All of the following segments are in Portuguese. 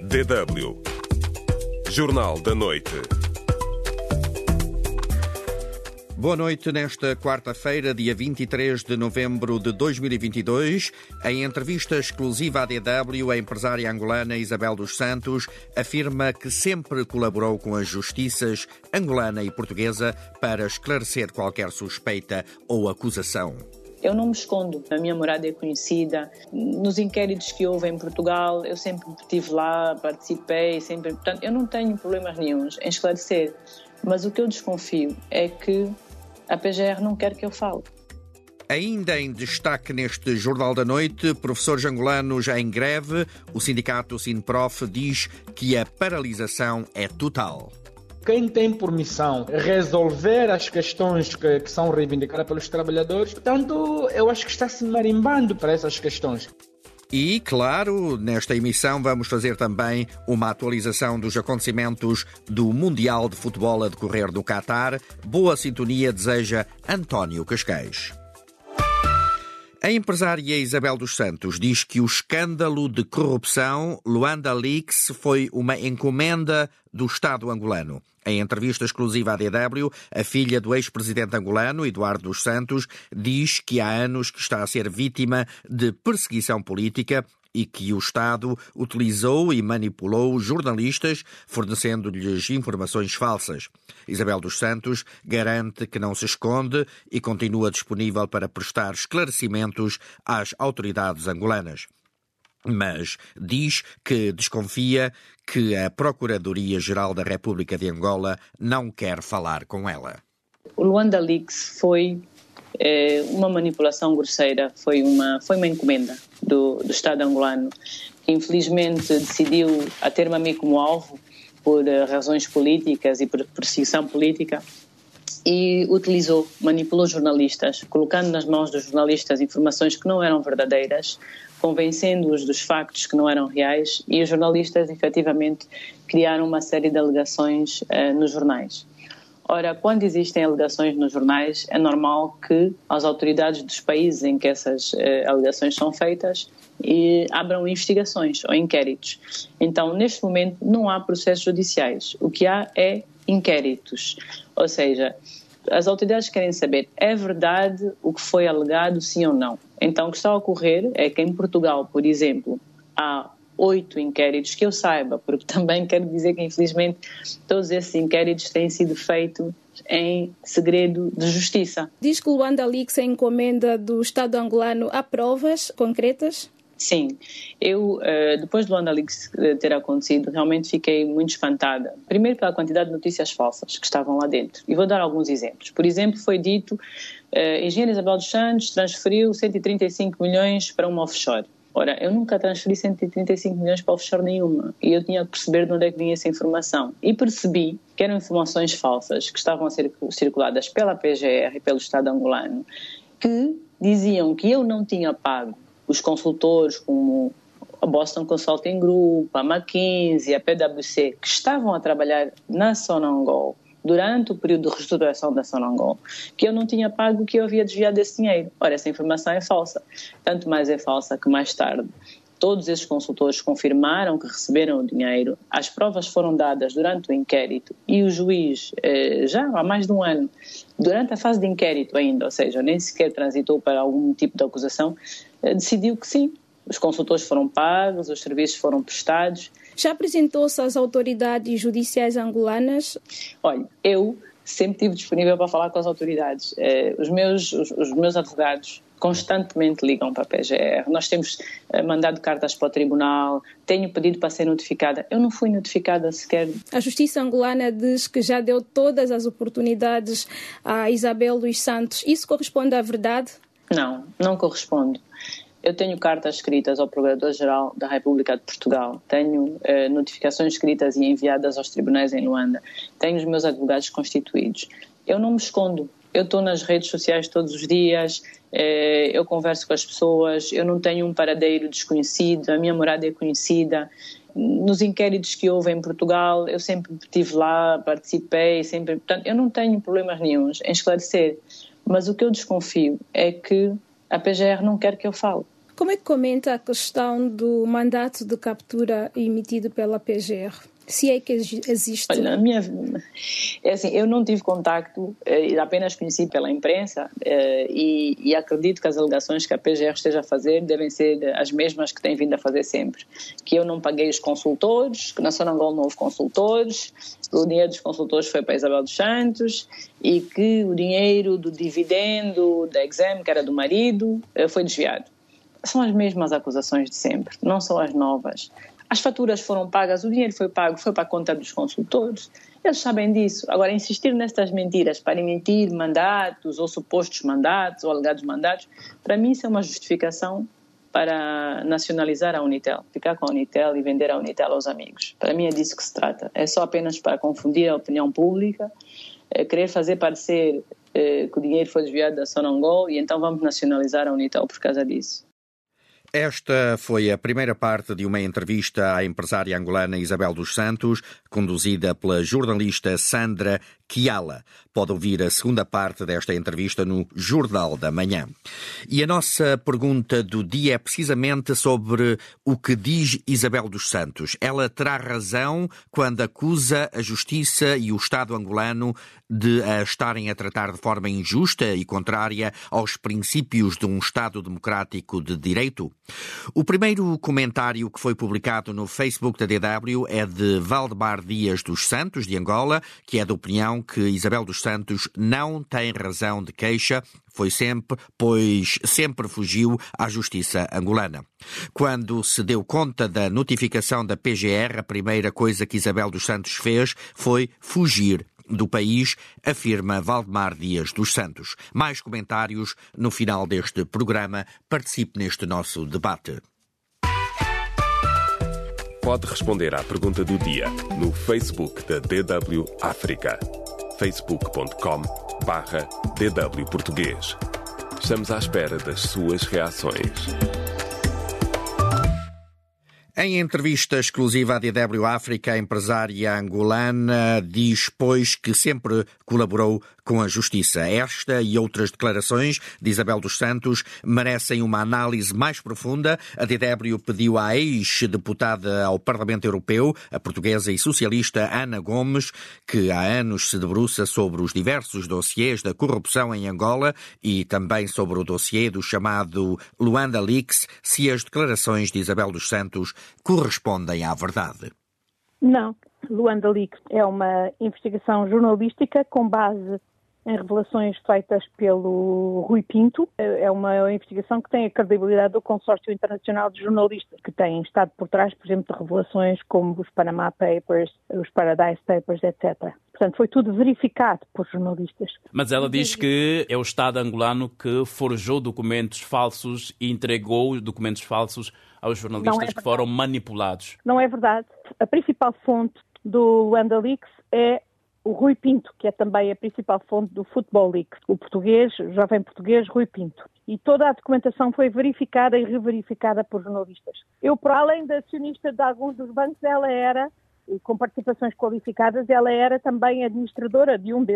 DW Jornal da Noite. Boa noite. Nesta quarta-feira, dia 23 de novembro de 2022, em entrevista exclusiva à DW, a empresária angolana Isabel dos Santos afirma que sempre colaborou com as justiças angolana e portuguesa para esclarecer qualquer suspeita ou acusação. Eu não me escondo, a minha morada é conhecida. Nos inquéritos que houve em Portugal, eu sempre estive lá, participei, sempre. Portanto, eu não tenho problemas nenhuns em esclarecer. Mas o que eu desconfio é que a PGR não quer que eu fale. Ainda em destaque neste Jornal da Noite, professores angolanos em greve, o sindicato Sinprof diz que a paralisação é total. Quem tem por missão resolver as questões que são reivindicadas pelos trabalhadores, portanto, eu acho que está se marimbando para essas questões. E, claro, nesta emissão vamos fazer também uma atualização dos acontecimentos do Mundial de Futebol a decorrer no Qatar. Boa sintonia deseja António Cascais. A empresária Isabel dos Santos diz que o escândalo de corrupção Luanda Leaks foi uma encomenda do Estado angolano. Em entrevista exclusiva à DW, a filha do ex-presidente angolano, Eduardo dos Santos, diz que há anos que está a ser vítima de perseguição política e que o Estado utilizou e manipulou jornalistas, fornecendo-lhes informações falsas. Isabel dos Santos garante que não se esconde e continua disponível para prestar esclarecimentos às autoridades angolanas. Mas diz que desconfia que a Procuradoria-Geral da República de Angola não quer falar com ela. O Luanda Leaks foi uma manipulação grosseira, foi uma encomenda do Estado angolano, que infelizmente decidiu a ter-me a mim como alvo por razões políticas e por perseguição política e manipulou jornalistas, colocando nas mãos dos jornalistas informações que não eram verdadeiras, convencendo-os dos factos que não eram reais, e os jornalistas efetivamente criaram uma série de alegações nos jornais. Ora, quando existem alegações nos jornais, é normal que as autoridades dos países em que essas alegações são feitas abram investigações ou inquéritos. Então, neste momento, não há processos judiciais. O que há é inquéritos. Ou seja, as autoridades querem saber, é verdade o que foi alegado, sim ou não? Então, o que está a ocorrer é que em Portugal, por exemplo, há 8 inquéritos, que eu saiba, porque também quero dizer que, infelizmente, todos esses inquéritos têm sido feitos em segredo de justiça. Diz que o Luanda Leaks é encomenda do Estado angolano. Há provas concretas? Sim. Eu, depois do Luanda Leaks ter acontecido, realmente fiquei muito espantada. Primeiro pela quantidade de notícias falsas que estavam lá dentro. E vou dar alguns exemplos. Por exemplo, foi dito a engenheira Isabel dos Santos transferiu 135 milhões para uma offshore. Ora, eu nunca transferi 135 milhões para offshore nenhuma e eu tinha que perceber de onde é que vinha essa informação. E percebi que eram informações falsas que estavam a ser circuladas pela PGR e pelo Estado angolano, que diziam que eu não tinha pago os consultores como a Boston Consulting Group, a McKinsey, a PwC, que estavam a trabalhar na Sonangol durante o período de reestruturação da Sonangol, que eu não tinha pago, que eu havia desviado esse dinheiro. Ora, essa informação é falsa. Tanto mais é falsa que mais tarde todos esses consultores confirmaram que receberam o dinheiro, as provas foram dadas durante o inquérito e o juiz, já há mais de um ano, durante a fase de inquérito ainda, ou seja, nem sequer transitou para algum tipo de acusação, decidiu que sim, os consultores foram pagos, os serviços foram prestados. Já apresentou-se às autoridades judiciais angolanas? Olha, eu sempre estive disponível para falar com as autoridades. Os meus advogados constantemente ligam para a PGR. Nós temos mandado cartas para o tribunal, tenho pedido para ser notificada. Eu não fui notificada sequer. A Justiça angolana diz que já deu todas as oportunidades a Isabel dos Santos. Isso corresponde à verdade? Não, não corresponde. Eu tenho cartas escritas ao Procurador-Geral da República de Portugal, tenho notificações escritas e enviadas aos tribunais em Luanda, tenho os meus advogados constituídos. Eu não me escondo, eu estou nas redes sociais todos os dias, eu converso com as pessoas, eu não tenho um paradeiro desconhecido, a minha morada é conhecida. Nos inquéritos que houve em Portugal, eu sempre estive lá, participei, portanto, eu não tenho problemas nenhuns em esclarecer, mas o que eu desconfio é que a PGR não quer que eu fale. Como é que comenta a questão do mandato de captura emitido pela PGR? Se é que existe. Olha, é assim, eu não tive contacto, apenas conheci pela imprensa e acredito que as alegações que a PGR esteja a fazer devem ser as mesmas que tem vindo a fazer sempre. Que eu não paguei os consultores, que na Sonangol não houve consultores, o dinheiro dos consultores foi para Isabel dos Santos e que o dinheiro do dividendo da Exame, que era do marido, foi desviado. São as mesmas acusações de sempre, não são as novas. As faturas foram pagas, o dinheiro foi pago, foi para a conta dos consultores. Eles sabem disso. Agora, insistir nestas mentiras para emitir mandatos ou supostos mandatos ou alegados mandatos, para mim isso é uma justificação para nacionalizar a Unitel, ficar com a Unitel e vender a Unitel aos amigos. Para mim é disso que se trata. É só apenas para confundir a opinião pública, querer fazer parecer que o dinheiro foi desviado da Sonangol e então vamos nacionalizar a Unitel por causa disso. Esta foi a primeira parte de uma entrevista à empresária angolana Isabel dos Santos, conduzida pela jornalista Sandra Kiala. Pode ouvir a segunda parte desta entrevista no Jornal da Manhã. E a nossa pergunta do dia é precisamente sobre o que diz Isabel dos Santos. Ela terá razão quando acusa a Justiça e o Estado angolano de a estarem a tratar de forma injusta e contrária aos princípios de um Estado democrático de direito? O primeiro comentário que foi publicado no Facebook da DW é de Valdemar Dias dos Santos, de Angola, que é da opinião que Isabel dos Santos não tem razão de queixa, pois sempre fugiu à justiça angolana. Quando se deu conta da notificação da PGR, a primeira coisa que Isabel dos Santos fez foi fugir do país, afirma Valdemar Dias dos Santos. Mais comentários no final deste programa. Participe neste nosso debate. Pode responder à pergunta do dia no Facebook da DW África. facebook.com/DW Português. Estamos à espera das suas reações. Em entrevista exclusiva à DW África, a empresária angolana diz, pois, que sempre colaborou com a Justiça. Esta e outras declarações de Isabel dos Santos merecem uma análise mais profunda. A DW pediu à ex-deputada ao Parlamento Europeu, a portuguesa e socialista Ana Gomes, que há anos se debruça sobre os diversos dossiês da corrupção em Angola e também sobre o dossiê do chamado Luanda Leaks, se as declarações de Isabel dos Santos correspondem à verdade. Não. Luanda Leaks é uma investigação jornalística com base em revelações feitas pelo Rui Pinto. É uma investigação que tem a credibilidade do Consórcio Internacional de Jornalistas, que tem estado por trás, por exemplo, de revelações como os Panama Papers, os Paradise Papers, etc. Portanto, foi tudo verificado por jornalistas. Mas ela diz que é o Estado angolano que forjou documentos falsos e entregou documentos falsos aos jornalistas que foram manipulados. Não é verdade. A principal fonte do Luanda Leaks é o Rui Pinto, que é também a principal fonte do Football Leaks, o jovem português Rui Pinto. E toda a documentação foi verificada e reverificada por jornalistas. Eu, para além de acionista de alguns dos bancos, ela era, com participações qualificadas, ela era também administradora de um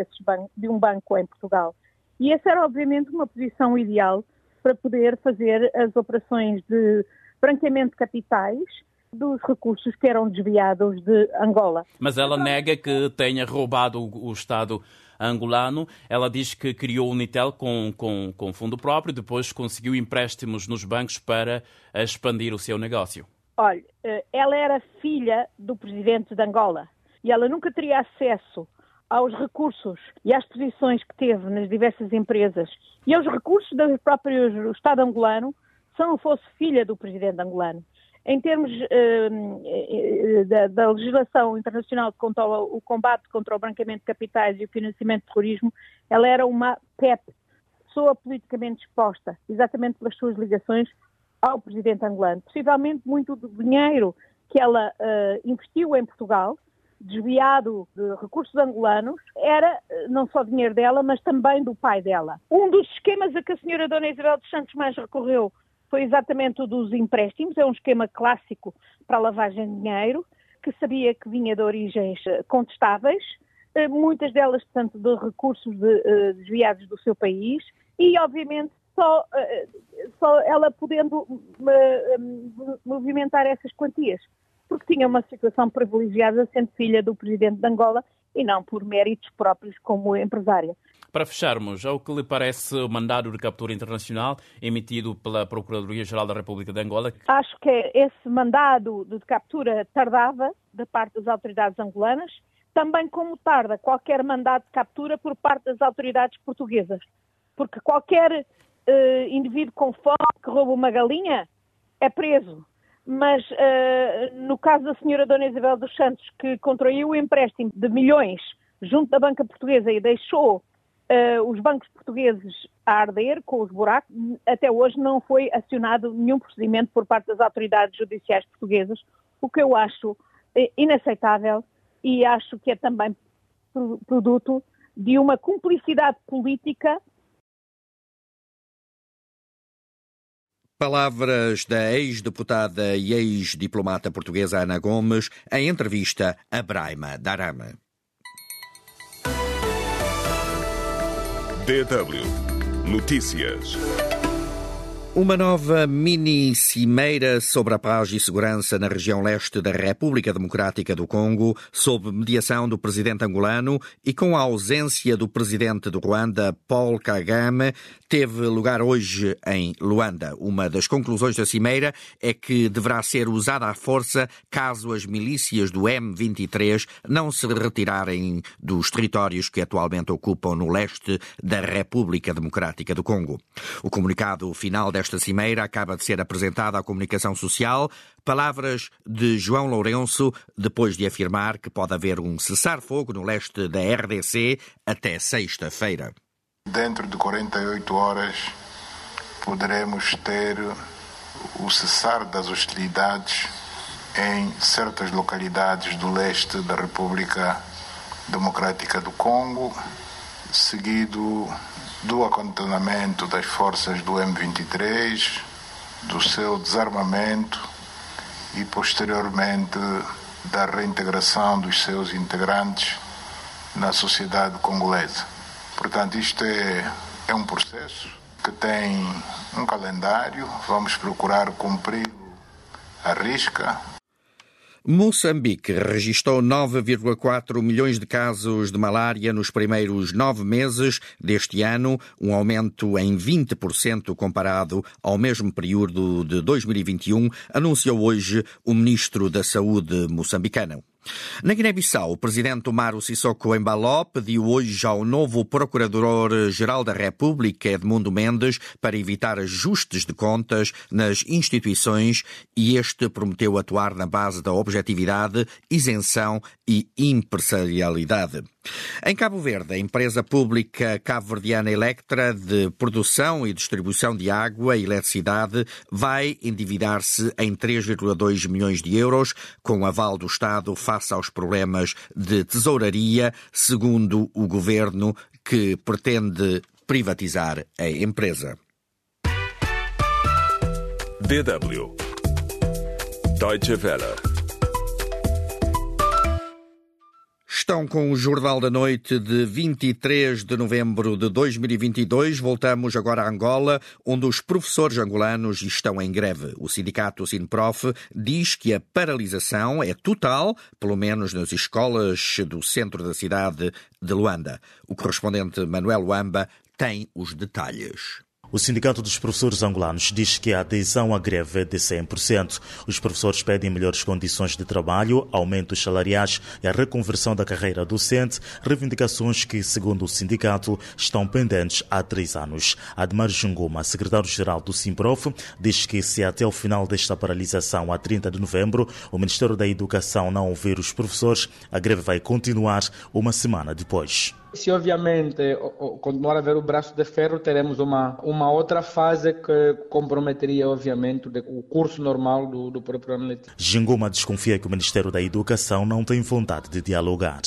banco em Portugal. E essa era, obviamente, uma posição ideal para poder fazer as operações de branqueamento de capitais dos recursos que eram desviados de Angola. Mas ela nega que tenha roubado o Estado angolano. Ela diz que criou o Unitel com fundo próprio, depois conseguiu empréstimos nos bancos para expandir o seu negócio. Olha, ela era filha do presidente de Angola e ela nunca teria acesso aos recursos e às posições que teve nas diversas empresas e aos recursos do próprio Estado angolano se não fosse filha do presidente angolano. Em termos da legislação internacional contra o combate contra o branqueamento de capitais e o financiamento de terrorismo, ela era uma PEP, pessoa politicamente exposta, exatamente pelas suas ligações ao presidente angolano. Possivelmente muito do dinheiro que ela investiu em Portugal, desviado de recursos angolanos, era não só dinheiro dela, mas também do pai dela. Um dos esquemas a que a senhora Dona Isabel dos Santos mais recorreu foi exatamente o dos empréstimos. É um esquema clássico para a lavagem de dinheiro, que sabia que vinha de origens contestáveis, muitas delas, portanto, de recursos desviados do seu país, e, obviamente, só ela podendo movimentar essas quantias, porque tinha uma situação privilegiada sendo filha do presidente de Angola e não por méritos próprios como empresária. Para fecharmos, ao que lhe parece o mandado de captura internacional emitido pela Procuradoria-Geral da República de Angola? Acho que esse mandado de captura tardava da parte das autoridades angolanas, também como tarda qualquer mandado de captura por parte das autoridades portuguesas. Porque qualquer indivíduo com fome que rouba uma galinha é preso. Mas no caso da senhora Dona Isabel dos Santos, que contraiu o empréstimo de milhões junto da banca portuguesa e deixou os bancos portugueses a arder com os buracos, até hoje não foi acionado nenhum procedimento por parte das autoridades judiciais portuguesas, o que eu acho inaceitável e acho que é também produto de uma cumplicidade política. Palavras da ex-deputada e ex-diplomata portuguesa Ana Gomes em entrevista a Braima Darama. DW Notícias. Uma nova mini-cimeira sobre a paz e segurança na região leste da República Democrática do Congo, sob mediação do presidente angolano e com a ausência do presidente do Ruanda, Paul Kagame, teve lugar hoje em Luanda. Uma das conclusões da cimeira é que deverá ser usada a força caso as milícias do M23 não se retirarem dos territórios que atualmente ocupam no leste da República Democrática do Congo. O comunicado final desta cimeira acaba de ser apresentada à comunicação social. Palavras de João Lourenço, depois de afirmar que pode haver um cessar-fogo no leste da RDC até sexta-feira. Dentro de 48 horas poderemos ter o cessar das hostilidades em certas localidades do leste da República Democrática do Congo, seguido do acantonamento das forças do M23, do seu desarmamento e, posteriormente, da reintegração dos seus integrantes na sociedade congolesa. Portanto, isto é um processo que tem um calendário, vamos procurar cumpri-lo à risca. Moçambique registrou 9,4 milhões de casos de malária nos primeiros 9 meses deste ano, um aumento em 20% comparado ao mesmo período de 2021, anunciou hoje o ministro da Saúde moçambicano. Na Guiné-Bissau, o presidente Umaro Sissoko Embalo pediu hoje ao novo Procurador-Geral da República, Edmundo Mendes, para evitar ajustes de contas nas instituições e este prometeu atuar na base da objetividade, isenção e imparcialidade. Em Cabo Verde, a empresa pública cabo-verdiana Electra de produção e distribuição de água e eletricidade vai endividar-se em 3,2 milhões de euros com o aval do Estado face aos problemas de tesouraria, segundo o governo que pretende privatizar a empresa. DW Deutsche Welle. Estão com o Jornal da Noite de 23 de novembro de 2022. Voltamos agora a Angola, onde os professores angolanos estão em greve. O sindicato Sinprof diz que a paralisação é total, pelo menos nas escolas do centro da cidade de Luanda. O correspondente Manuel Luamba tem os detalhes. O Sindicato dos Professores Angolanos diz que a adesão à greve é de 100%. Os professores pedem melhores condições de trabalho, aumentos salariais e a reconversão da carreira docente, reivindicações que, segundo o sindicato, estão pendentes há 3 anos. Admar Junguma, secretário-geral do Sinprof, diz que se até o final desta paralisação, a 30 de novembro, o Ministério da Educação não ouvir os professores, a greve vai continuar uma semana depois. Se obviamente continuar a haver o braço de ferro, teremos uma outra fase que comprometeria obviamente o curso normal do próprio ano letivo. Jingoma desconfia que o Ministério da Educação não tem vontade de dialogar.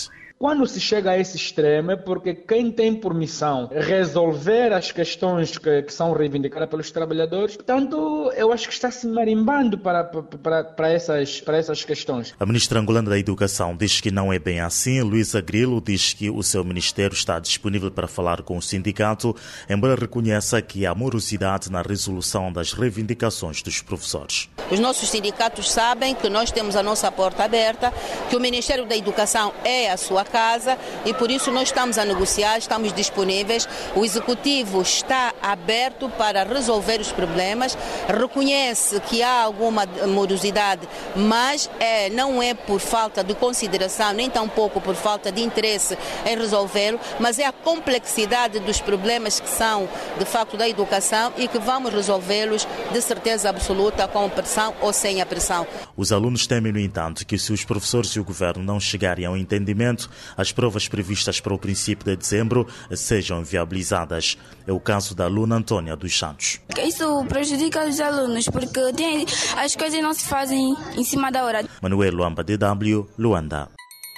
Quando se chega a esse extremo é porque quem tem por missão resolver as questões que são reivindicadas pelos trabalhadores, portanto, eu acho que está se marimbando para essas questões. A ministra angolana da Educação diz que não é bem assim. Luísa Grilo diz que o seu ministério está disponível para falar com o sindicato, embora reconheça que há morosidade na resolução das reivindicações dos professores. Os nossos sindicatos sabem que nós temos a nossa porta aberta, que o Ministério da Educação é a sua casa e por isso nós estamos a negociar, estamos disponíveis. O Executivo está aberto para resolver os problemas, reconhece que há alguma morosidade, mas não é por falta de consideração, nem tampouco por falta de interesse em resolvê-lo, mas é a complexidade dos problemas que são, de facto, da educação e que vamos resolvê-los de certeza absoluta, com pressão ou sem a pressão. Os alunos temem, no entanto, que se os professores e o governo não chegarem a um entendimento, as provas previstas para o princípio de dezembro sejam inviabilizadas. É o caso da aluna Antônia dos Santos. Isso prejudica os alunos porque as coisas não se fazem em cima da hora. Manuel Luamba, DW, Luanda.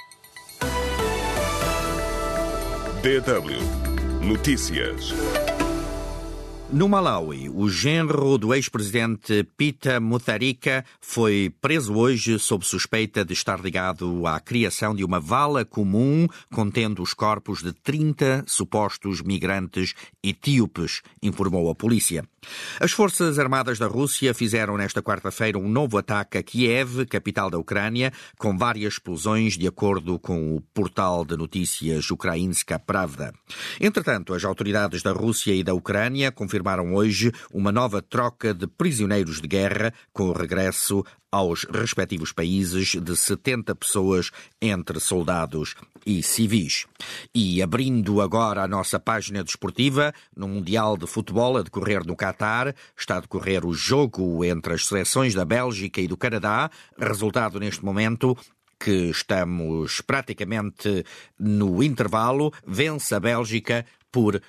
DW Notícias. No Malawi, o genro do ex-presidente Peter Mutharika foi preso hoje sob suspeita de estar ligado à criação de uma vala comum contendo os corpos de 30 supostos migrantes etíopes, informou a polícia. As Forças Armadas da Rússia fizeram nesta quarta-feira um novo ataque a Kiev, capital da Ucrânia, com várias explosões, de acordo com o portal de notícias Ukrainska Pravda. Entretanto, as autoridades da Rússia e da Ucrânia confirmaram hoje uma nova troca de prisioneiros de guerra, com o regresso aos respectivos países de 70 pessoas entre soldados e civis. E abrindo agora a nossa página desportiva, no Mundial de Futebol a decorrer no Qatar, está a decorrer o jogo entre as seleções da Bélgica e do Canadá, resultado neste momento que estamos praticamente no intervalo, vence a Bélgica por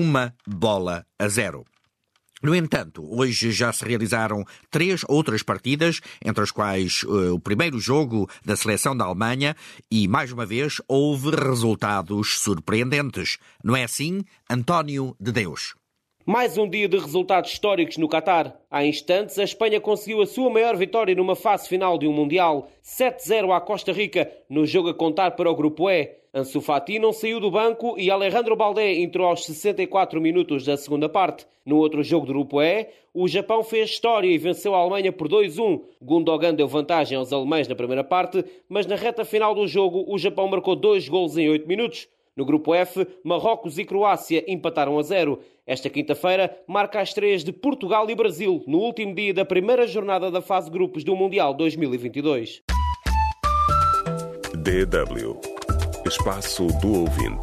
1-0. No entanto, hoje já se realizaram 3 outras partidas, entre as quais o primeiro jogo da seleção da Alemanha, e, mais uma vez, houve resultados surpreendentes. Não é assim, António de Deus? Mais um dia de resultados históricos no Qatar. Há instantes, a Espanha conseguiu a sua maior vitória numa fase final de um Mundial. 7-0 à Costa Rica, no jogo a contar para o Grupo E. Ansu Fati não saiu do banco e Alejandro Baldé entrou aos 64 minutos da segunda parte. No outro jogo do Grupo E, o Japão fez história e venceu a Alemanha por 2-1. Gundogan deu vantagem aos alemães na primeira parte, mas na reta final do jogo o Japão marcou 2 golos em 8 minutos. No Grupo F, Marrocos e Croácia empataram a 0. Esta quinta-feira marca as estreias de Portugal e Brasil, no último dia da primeira jornada da fase de grupos do Mundial 2022. DW Espaço do Ouvinte.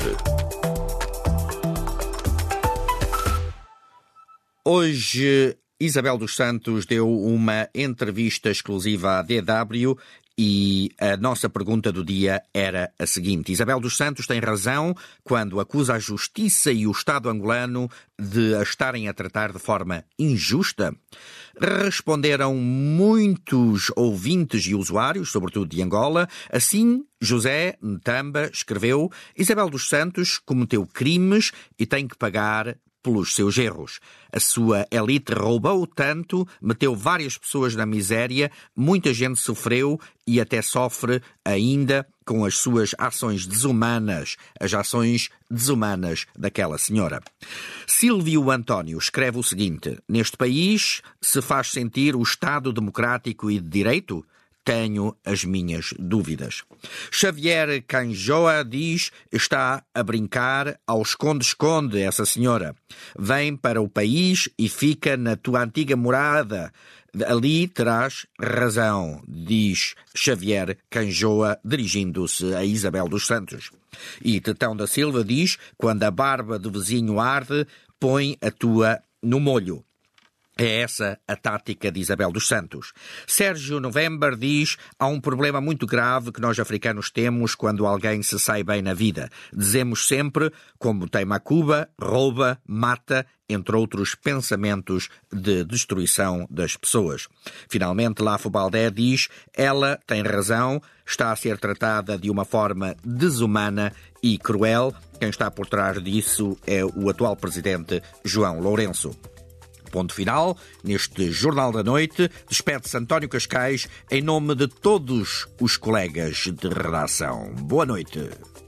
Hoje, Isabel dos Santos deu uma entrevista exclusiva à DW e a nossa pergunta do dia era a seguinte. Isabel dos Santos tem razão quando acusa a Justiça e o Estado angolano de a estarem a tratar de forma injusta? Responderam muitos ouvintes e usuários, sobretudo de Angola. Assim, José Ntamba escreveu: Isabel dos Santos cometeu crimes e tem que pagar pelos seus erros. A sua elite roubou tanto, meteu várias pessoas na miséria, muita gente sofreu e até sofre ainda com as suas ações desumanas, as ações desumanas daquela senhora. Silvio António escreve o seguinte: neste país se faz sentir o Estado democrático e de direito? Tenho as minhas dúvidas. Xavier Canjoa diz: está a brincar ao esconde-esconde essa senhora. Vem para o país e fica na tua antiga morada. Ali terás razão, diz Xavier Canjoa, dirigindo-se a Isabel dos Santos. E Tetão da Silva diz: quando a barba do vizinho arde, põe a tua no molho. É essa a tática de Isabel dos Santos. Sérgio November diz: há um problema muito grave que nós africanos temos quando alguém se sai bem na vida. Dizemos sempre, como tem Macuba, rouba, mata, entre outros pensamentos de destruição das pessoas. Finalmente, Lafo Baldé diz: ela tem razão, está a ser tratada de uma forma desumana e cruel. Quem está por trás disso é o atual presidente João Lourenço. Ponto final neste Jornal da Noite. Despede-se António Cascais em nome de todos os colegas de redação. Boa noite.